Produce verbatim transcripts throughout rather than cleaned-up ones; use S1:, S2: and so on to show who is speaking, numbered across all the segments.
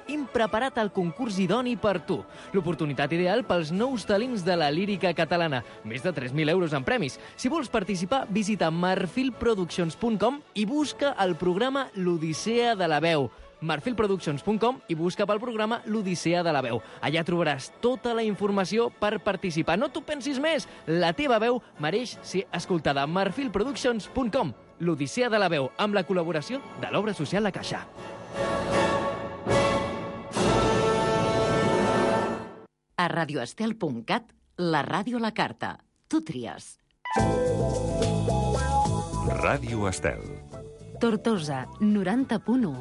S1: hem preparat el concurs idoni per tu. L'oportunitat ideal pels nous talents de la lírica catalana. Més de tres mil euros en premis. Si vols participar, visita marfil productions punt com i busca el programa L'Odissea de la Veu. marfil productions punt com i busca pel programa L'Odissea de la Veu. Allà trobaràs tota la informació per participar. No t'ho pensis més, la teva veu mereix ser escoltada. marfil productions punt com, L'Odissea de la Veu, amb la col·laboració de l'Obra Social La Caixa.
S2: A radioestel punt cat, la ràdio a la carta. Tu tries.
S3: Ràdio Estel.
S2: Tortosa, noranta punt u.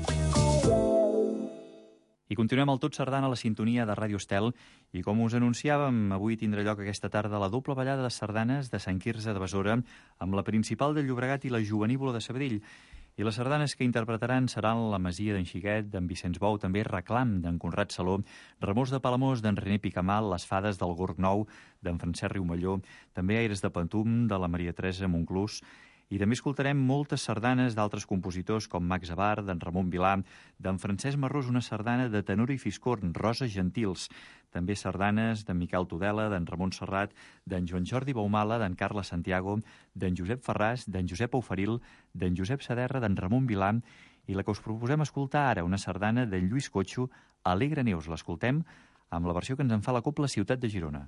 S4: I continuem al Tot Sardana a la sintonia de Ràdio Estel i com us anunciàvem, avui tindrà lloc aquesta tarda la doble ballada de sardanes de Sant Quirze de Besora amb la principal de Llobregat i la jovenívola de Sabadell. I les sardanes que interpretaran seran La Masia d'en Xiquet, d'en Vicenç Bou, també Reclam, d'en Conrad Saló, Remors de Palamós, d'en René Picamal, Les Fades del Gorg Nou, d'en Francesc Riumelló, també Aires de Pantum, de la Maria Teresa Monclús. I també escoltarem moltes sardanes d'altres compositors com Max Abar, d'en Ramon Vilà, d'en Francesc Marrós, una sardana de tenor i fiscorn, Rosa Gentils. També sardanes d'en Miquel Tudela, d'en Ramon Serrat, d'en Joan Jordi Baumala, d'en Carles Santiago, d'en Josep Ferràs, d'en Josep Auferil, d'en Josep Saderra, d'en Ramon Vilà, i la que us proposem escoltar ara, una sardana d'en Lluís Cotxo, Alegre Neus. L'escoltem amb la versió que ens en fa la Cobla Ciutat de Girona.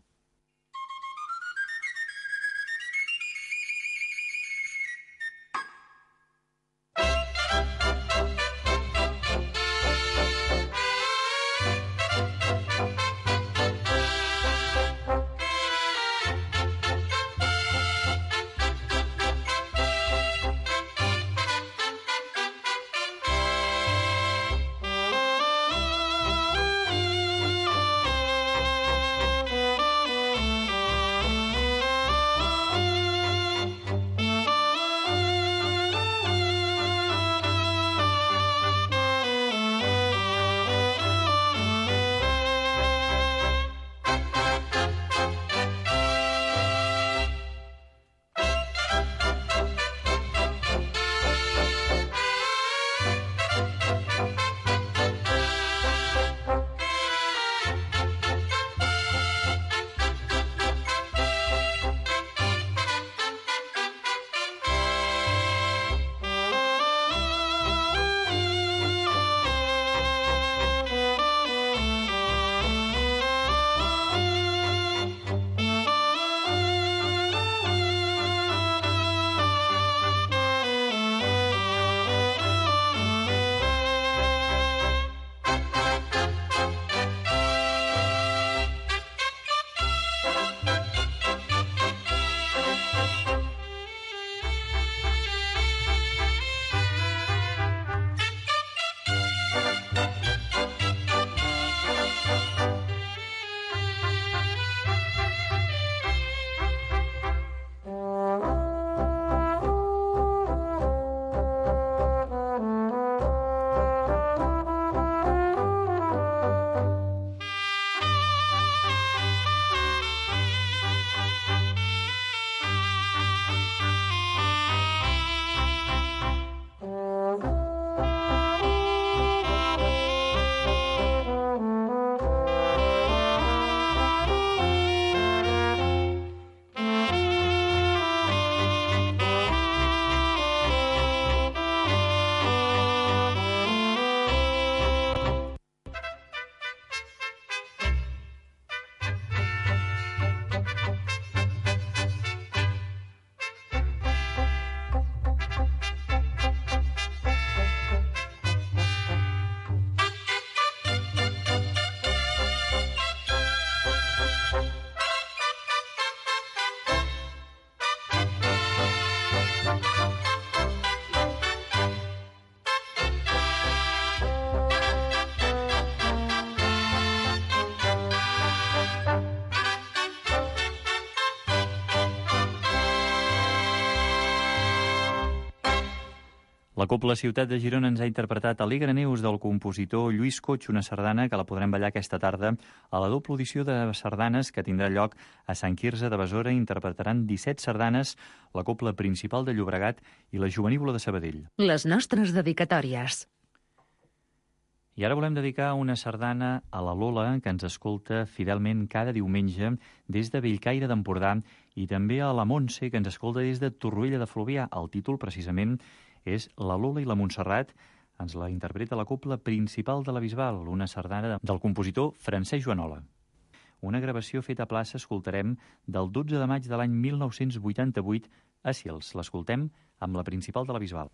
S4: La Cobla Ciutat de Girona ens ha interpretat Alegre Neus del compositor Lluís Cotx, una sardana que la podrem ballar aquesta tarda a la doble audició de sardanes que tindrà lloc a Sant Quirze de Besora. Interpretaran disset sardanes, la Cobla Principal de Llobregat i la Jovenívola de Sabadell.
S2: Les nostres dedicatòries.
S4: I ara volem dedicar una sardana a la Lola, que ens escolta fidelment cada diumenge des de Bellcaire d'Empordà, i també a la Montse, que ens escolta des de Torroella de Fluvià. El títol, precisament, és La Lola i la Montserrat. Ens la interpreta la cobla principal de la Bisbal, una sardana del compositor Francesc Joanola. Una gravació feta a plaça escoltarem del dotze de maig de l'any mil nou-cents vuitanta-vuit a Sils. L'escoltem amb la principal de la Bisbal.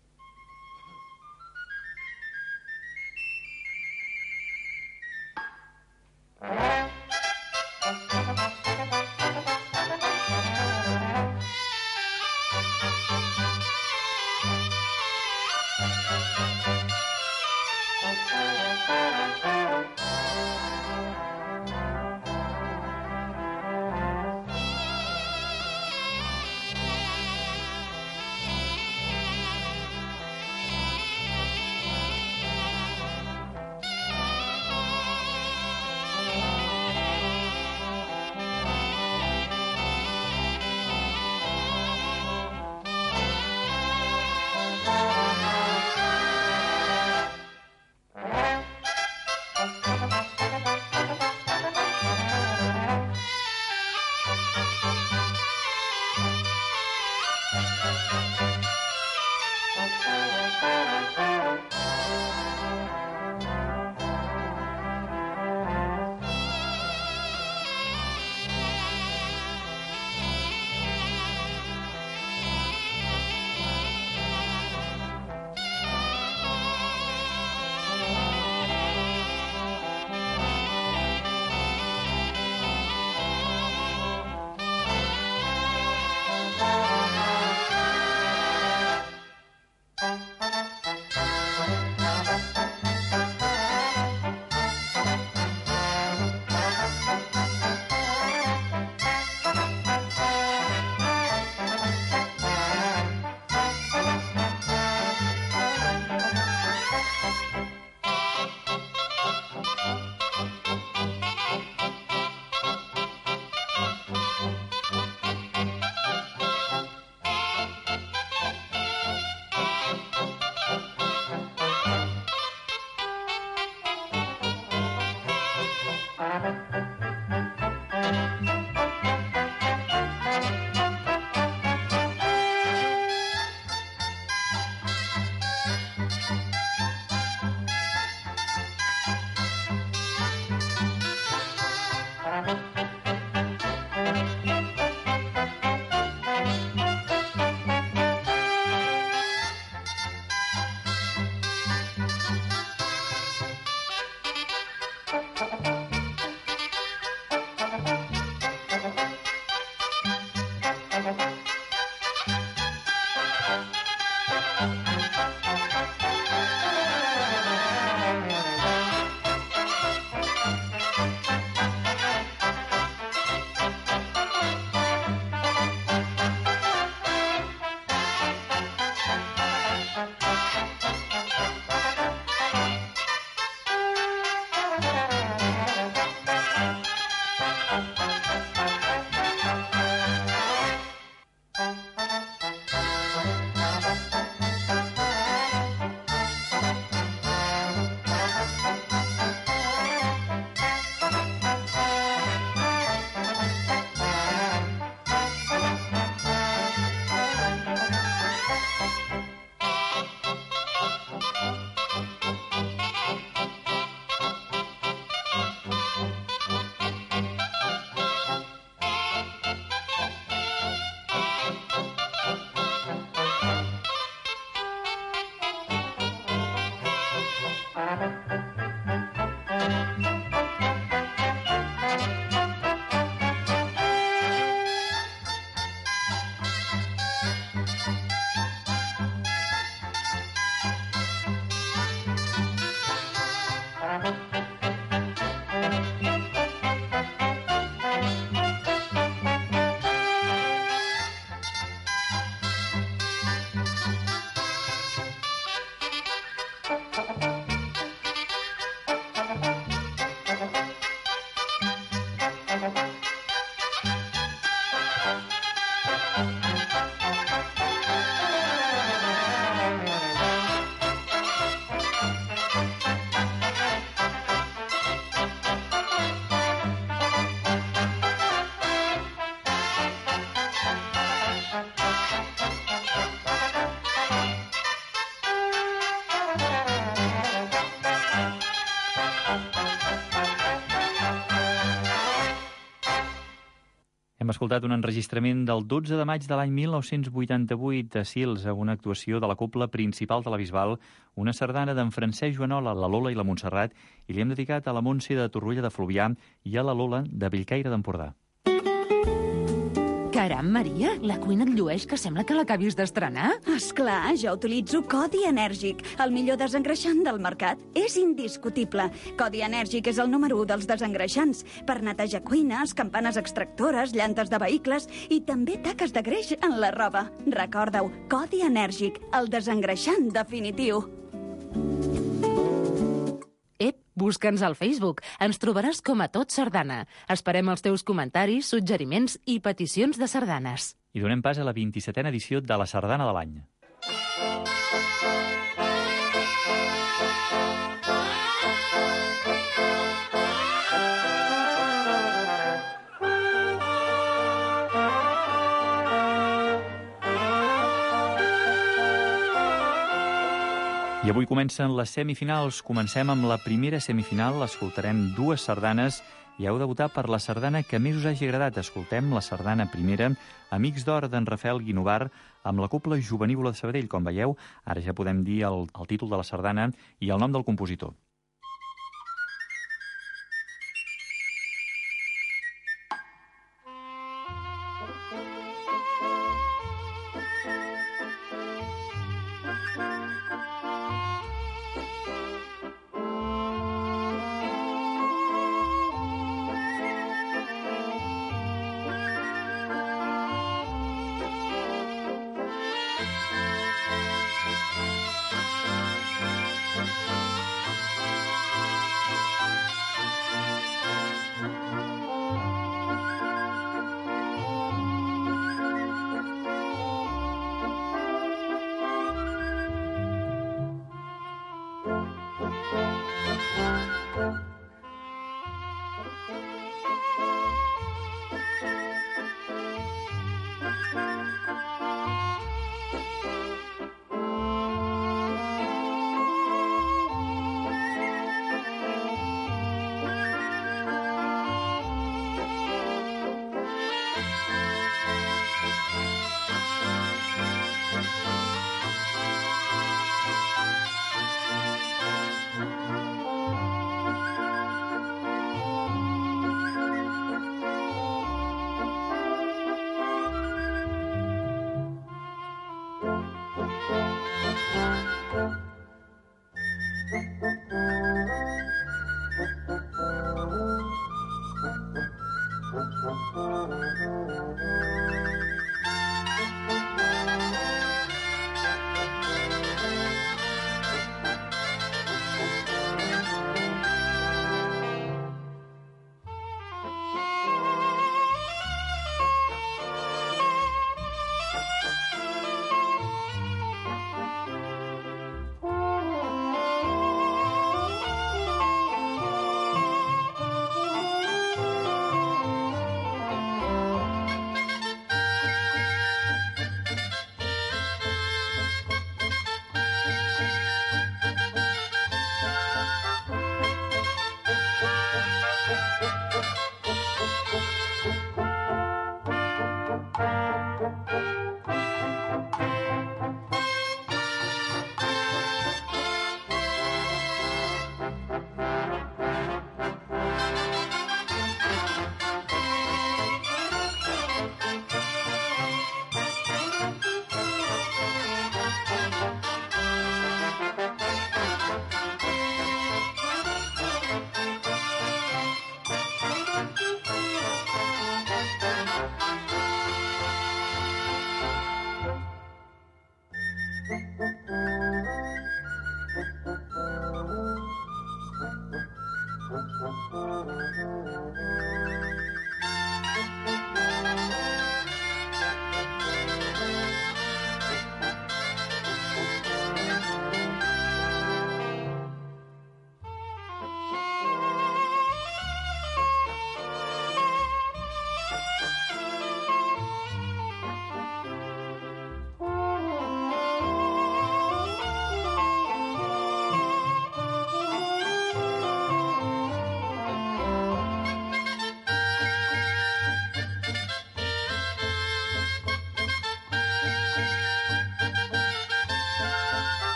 S4: Hem escoltat un enregistrament del dotze de maig de l'any mil nou-cents vuitanta-vuit a Sils, a una actuació de la Cobla Principal de la Bisbal, una sardana d'en Francesc Joanola, la Lola i la Montserrat, i li hem dedicat a la Montse de Torroella de Fluvià i a la Lola de Bellcaire d'Empordà.
S3: Caram, Maria, la cuina et llueix que sembla que l'acabis d'estrenar.
S5: Esclar, jo utilitzo Codi Enèrgic, el millor desengreixant del mercat. És indiscutible. Codi Enèrgic és el número u dels desengreixants per netejar cuines, campanes extractores, llantes de vehicles i també taques de greix en la roba. Recorda-ho, Codi Enèrgic, el desengreixant definitiu.
S3: Ep, busca'ns al Facebook. Ens trobaràs com a Tot Sardana. Esperem els teus comentaris, suggeriments i peticions de sardanes.
S4: I donem pas a la vint-i-setena edició de la Sardana de l'any. I avui comencen les semifinals. Comencem amb la primera semifinal. Escoltarem dues sardanes i heu de votar per la sardana que més us hagi agradat. Escoltem la sardana primera, Amics d'Or, d'en Rafael Guinovar, amb la Cobla Jovenívola de Sabadell. Com veieu, ara ja podem dir el, el títol de la sardana i el nom del compositor.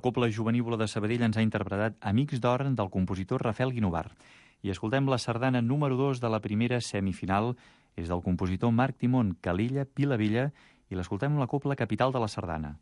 S4: La Cobla Jovenívola de Sabadell ens ha interpretat Amics d'Or del compositor Rafael Guinovar. I escoltem la sardana número dos de la primera semifinal. És del compositor Marc Timón, Calilla, Pilavilla, i l'escoltem amb la Cobla Capital de la Sardana.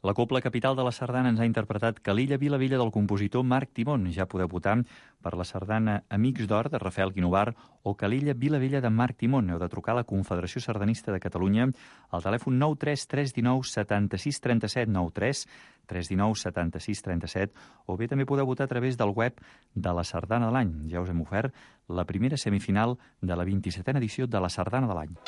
S4: La Cobla Capital de la Sardana ens ha interpretat Calella Vila Vella del compositor Marc Timon. Ja podeu votar per la sardana Amics d'Or de Rafael Quinovar o Calella Vila Vella de Marc Timon. Heu de trucar a la Confederació Sardanista de Catalunya al telèfon nou tres tres un nou set sis tres set, nou tres tres un nou set sis tres set, o bé també podeu votar a través del web de la Sardana de l'Any. Ja us hem ofert la primera semifinal de la vint-i-setena edició de la Sardana de l'Any.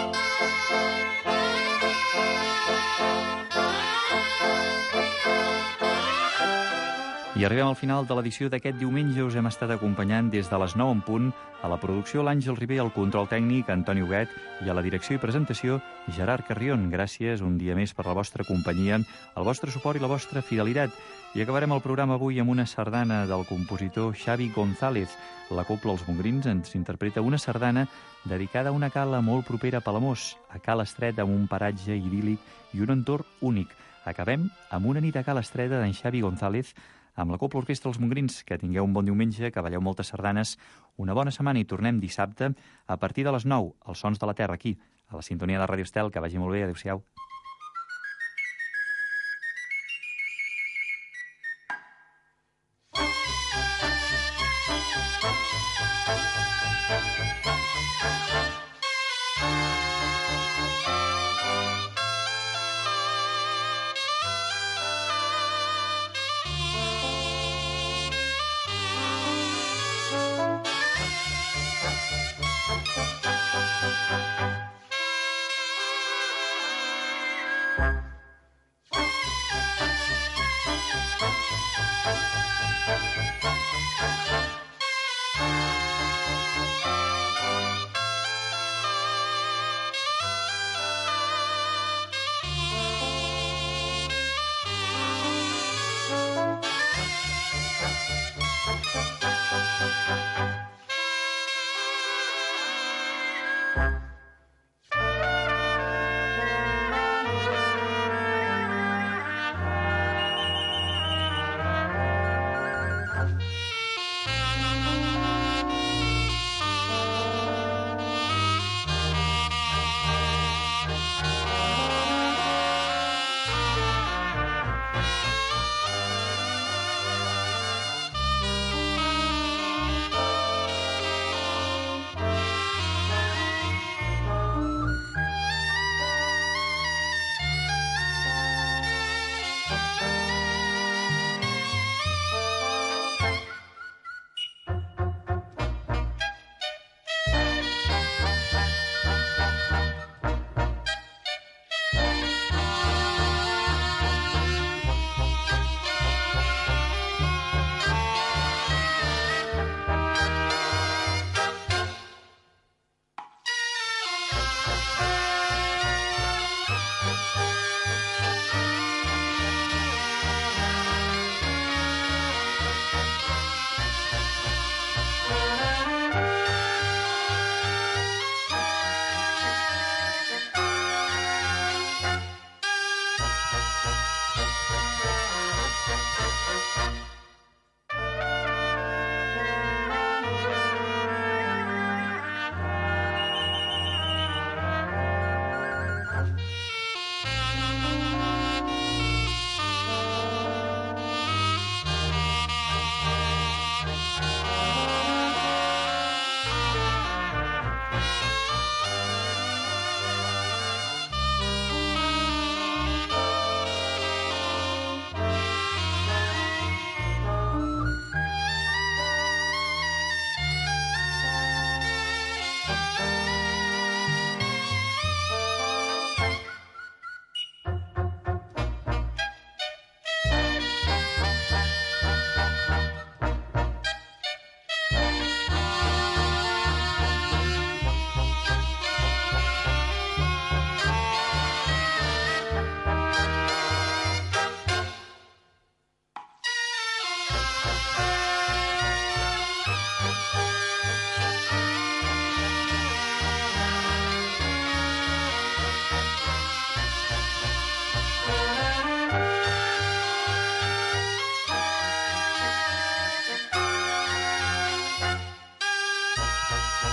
S4: I arribem al final de l'edició d'aquest diumenge. Us hem estat acompanyant des de les nou en punt. A la producció, l'Àngel Ribé, al control tècnic, Antoni Huguet, i a la direcció i presentació, Gerard Carrion. Gràcies un dia més per la vostra companyia, el vostre suport i la vostra fidelitat. I acabarem el programa avui amb una sardana del compositor Xavi González. La Cobla Els Montgrins ens interpreta una sardana dedicada a una cala molt propera a Palamós, a Cala Estreta, amb un paratge idíl·lic i un entorn únic. Acabem amb una nit a Cala Estreta d'en Xavi González, amb la Cobla Orquestra Els Montgrins. Que tingueu un bon diumenge, que balleu moltes sardanes, una bona setmana i tornem dissabte a partir de les nou, als Sons de la Terra, aquí, a la sintonia de Ràdio Estel. Que vagi molt bé, adéu-siau.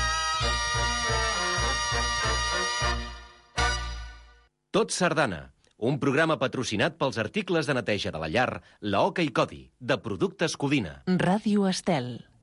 S6: Tot Sardana, un programa patrocinat pels articles de neteja de la llar, la Oca i Codi, de Productes Codina.
S3: Ràdio Estel.